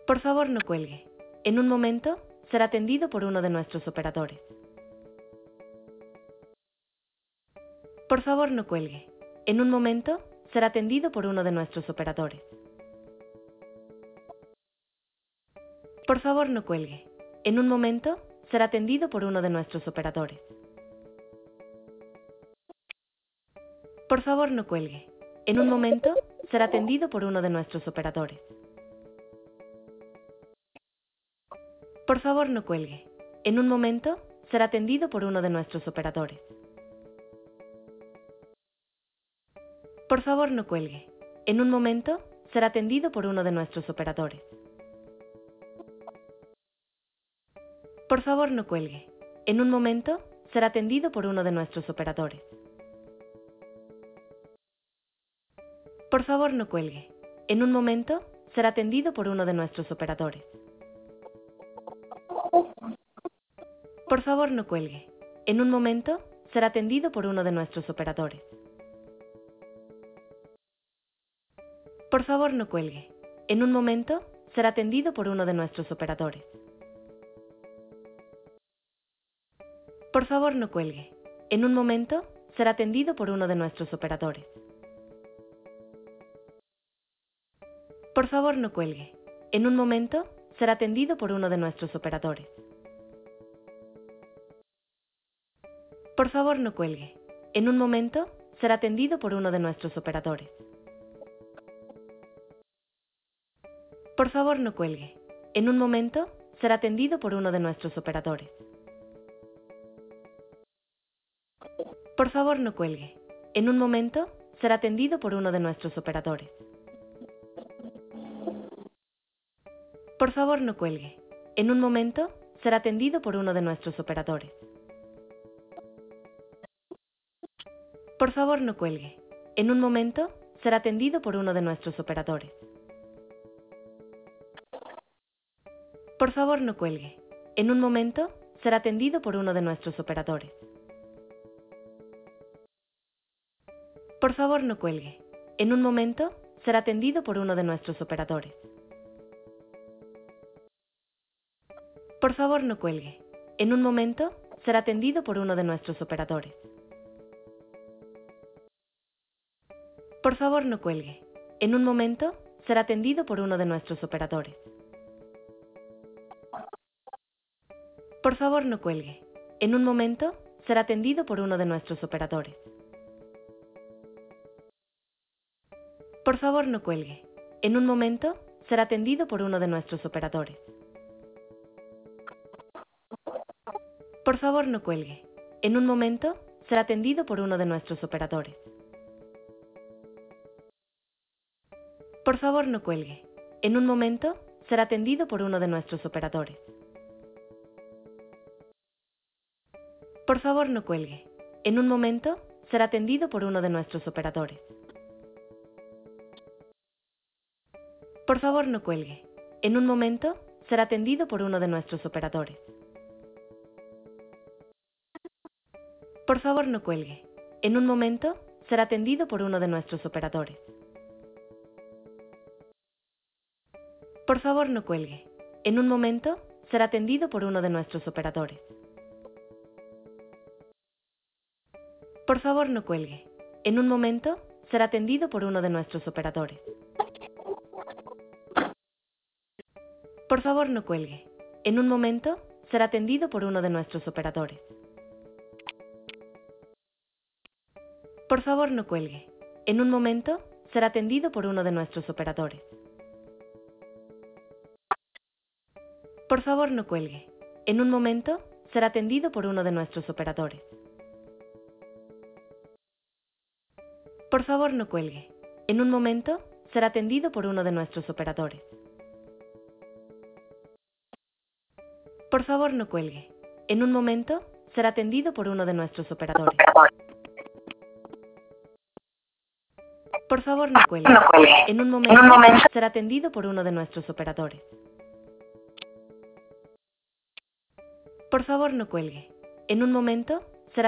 Por favor, no cuelgue. En un momento, será atendido por uno de nuestros operadores. Por favor, no cuelgue. En un momento, será atendido por uno de nuestros operadores. Por favor, no cuelgue. En un momento, será atendido por uno de nuestros operadores. Por favor, no cuelgue. En un momento, será atendido por uno de nuestros operadores. Por favor, no cuelgue. En un momento, será atendido por uno de nuestros operadores. Por favor, no cuelgue. En un momento, será atendido por uno de nuestros operadores. Por favor, no cuelgue. En un momento, será atendido por uno de nuestros operadores. Por favor, no cuelgue. En un momento, será atendido por uno de nuestros operadores. Por favor, no cuelgue. En un momento, será atendido por uno de nuestros operadores. Por favor, no cuelgue. En un momento, será atendido por uno de nuestros operadores. Por favor, no cuelgue. En un momento, será atendido por uno de nuestros operadores. Por favor, no cuelgue. En un momento, será atendido por uno de nuestros operadores. Por favor, no cuelgue. En un momento, será atendido por uno de nuestros operadores. Por favor, no cuelgue. En un momento, será atendido por uno de nuestros operadores. Por favor, no cuelgue. En un momento, será atendido por uno de nuestros operadores. Por favor, no cuelgue. En un momento, será atendido por uno de nuestros operadores. Por favor, no cuelgue. En un momento, será atendido por uno de nuestros operadores. Por favor, no cuelgue. En un momento, será atendido por uno de nuestros operadores. Por favor, no cuelgue. En un momento, será atendido por uno de nuestros operadores. Por favor, no cuelgue. En un momento, será atendido por uno de nuestros operadores. Por favor, no cuelgue. En un momento, será atendido por uno de nuestros operadores. Por favor, no cuelgue. En un momento, será atendido por uno de nuestros operadores. Por favor, no cuelgue. En un momento, será atendido por uno de nuestros operadores. Por favor, no cuelgue. En un momento, será atendido por uno de nuestros operadores. Por favor, no cuelgue. En un momento, será atendido por uno de nuestros operadores. Por favor, no cuelgue. En un momento, será atendido por uno de nuestros operadores. Por favor, no cuelgue. En un momento, será atendido por uno de nuestros operadores. Por favor, no cuelgue. En un momento, será atendido por uno de nuestros operadores. Por favor, no cuelgue. En un momento, será atendido por uno de nuestros operadores. Por favor, no cuelgue. En un momento, será atendido por uno de nuestros operadores. Por favor, no cuelgue. En un momento, será atendido por uno de nuestros operadores. Por favor, no cuelgue. En un momento, será atendido por uno de nuestros operadores. Por favor, no cuelgue. En un momento, será atendido por uno de nuestros operadores. Por favor, no cuelgue. En un momento, será atendido por uno de nuestros operadores. Por favor, no cuelgue. En un momento, será atendido por uno de nuestros operadores. Por favor, no cuelgue. En un momento, será atendido por uno de nuestros operadores. Por favor, no cuelgue. En un momento,